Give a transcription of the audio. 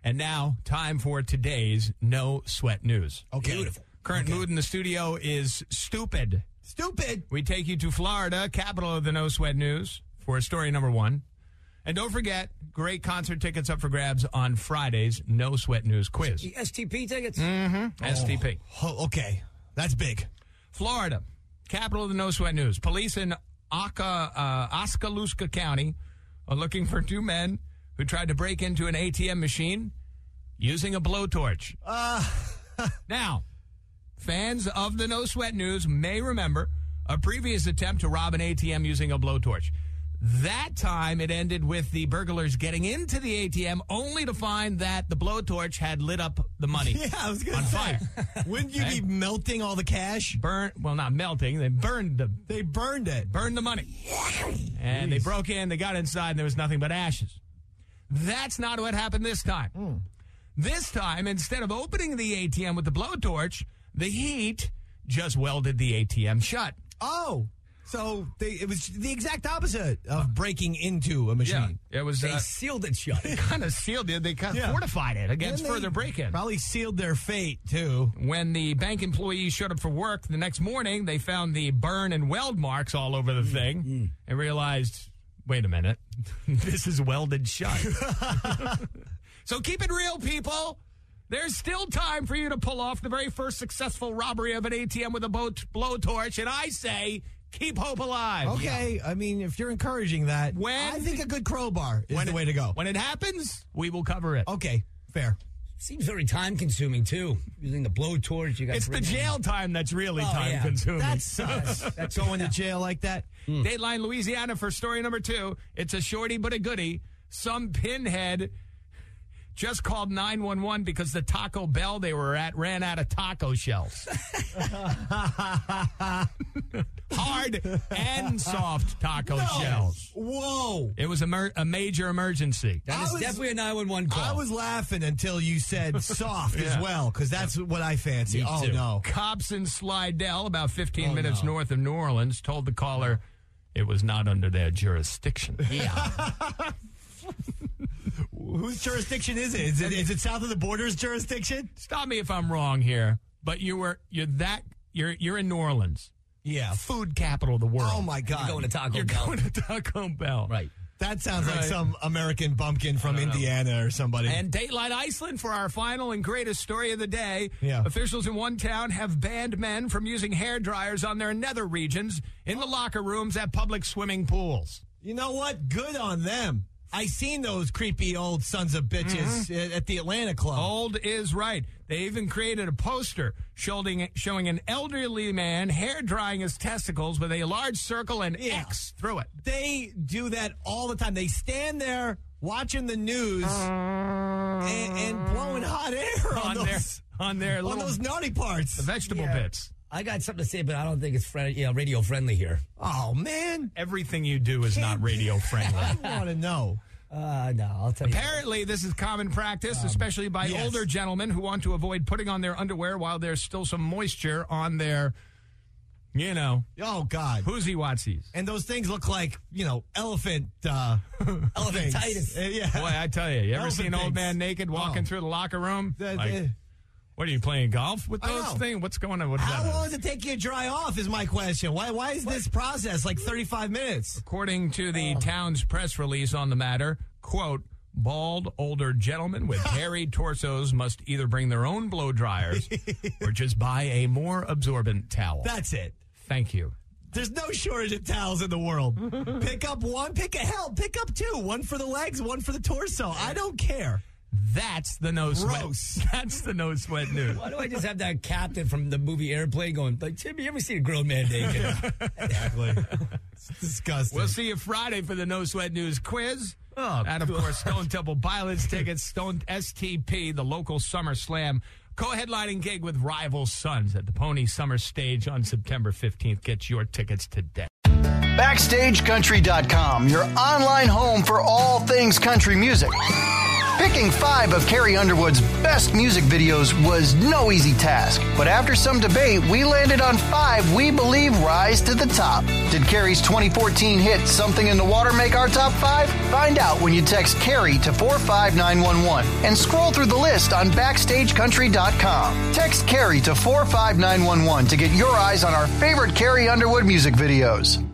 And now, time for today's No Sweat News. Okay. Beautiful. Current mood in the studio is stupid. Stupid. We take you to Florida, capital of the No Sweat News, for story number 1. And don't forget, great concert tickets up for grabs on Friday's No Sweat News quiz. The STP tickets? STP. Oh, okay. That's big. Florida, capital of the No Sweat News. Police in Oskaloosa County are looking for 2 men who tried to break into an ATM machine using a blowtorch. Now, fans of the No Sweat News may remember a previous attempt to rob an ATM using a blowtorch. That time, it ended with the burglars getting into the ATM only to find that the blowtorch had lit up the money. Yeah, I was going on to say. fire. Wouldn't you be melting all the cash? Not melting. They burned the money. And they broke in, they got inside, and there was nothing but ashes. That's not what happened this time. This time, instead of opening the ATM with the blowtorch, the heat just welded the ATM shut. Oh, so it was the exact opposite of breaking into a machine. Yeah, it was. They sealed it shut. They kind of sealed it. They kind of fortified it against further break-in. Probably sealed their fate, too. When the bank employees showed up for work the next morning, they found the burn and weld marks all over the thing and realized, wait a minute, this is welded shut. So keep it real, people. There's still time for you to pull off the very first successful robbery of an ATM with a blowtorch, and I say, keep hope alive. Okay, I mean, if you're encouraging that, I think a good crowbar is the way to go. When it happens, we will cover it. Okay, fair. Seems very time-consuming, too. Using the blowtorch. It's the jail time that's really time-consuming. That sucks. That's going to jail like that. Dateline, Louisiana, for story number 2. It's a shorty but a goodie. Some pinhead just called 911 because the Taco Bell they were at ran out of taco shells. Hard and soft taco shells. Whoa. It was a major emergency. That is definitely a 911 call. I was laughing until you said soft as well, because that's what I fancy. Me too. No. Cops in Slidell, about 15 minutes north of New Orleans, told the caller it was not under their jurisdiction. Yeah. Whose jurisdiction is it? Is it south of the border's jurisdiction? Stop me if I'm wrong here, but you're in New Orleans. Yeah. Food capital of the world. Oh my God. You're going to Taco Bell. You're going to Taco Bell. Right. That sounds like some American bumpkin from Indiana or somebody. And Dateline Iceland for our final and greatest story of the day. Yeah. Officials in one town have banned men from using hair dryers on their nether regions in the locker rooms at public swimming pools. You know what? Good on them. I seen those creepy old sons of bitches at the Atlanta Club. Old is right. They even created a poster showing an elderly man hair drying his testicles with a large circle and X through it. They do that all the time. They stand there watching the news and blowing hot air on those naughty parts. The vegetable bits. I got something to say, but I don't think it's radio friendly here. Oh, man. Everything you do is not radio friendly. I want to know. No, I'll tell you. Apparently, this is common practice, especially by older gentlemen who want to avoid putting on their underwear while there's still some moisture on their, Oh, God. Hoosie-watsies. And those things look like, elephant elephantitis. Yeah. Boy, I tell you, ever Elephant see an old things. man naked walking through the locker room? What are you playing golf with those things? What's going on? How long does it take you to dry off is my question. Why is this process like 35 minutes? According to the town's press release on the matter, quote, bald older gentlemen with hairy torsos must either bring their own blow dryers or just buy a more absorbent towel. That's it. Thank you. There's no shortage of towels in the world. Pick up one, pick up 2. One for the legs, one for the torso. I don't care. That's the no sweat. Gross. That's the no sweat news. Why do I just have that captain from the movie Airplane going, like, Tim, you ever seen a grown man naked? Exactly. It's disgusting. We'll see you Friday for the No Sweat News quiz. And, of course, Stone Temple Pilots tickets, Stone STP, the local Summer Slam co-headlining gig with Rival Sons at the Pony Summer Stage on September 15th. Get your tickets today. BackstageCountry.com, your online home for all things country music. Picking 5 of Carrie Underwood's best music videos was no easy task, but after some debate, we landed on 5 we believe rise to the top. Did Carrie's 2014 hit Something in the Water make our top 5? Find out when you text Carrie to 45911 and scroll through the list on BackstageCountry.com. Text Carrie to 45911 to get your eyes on our favorite Carrie Underwood music videos.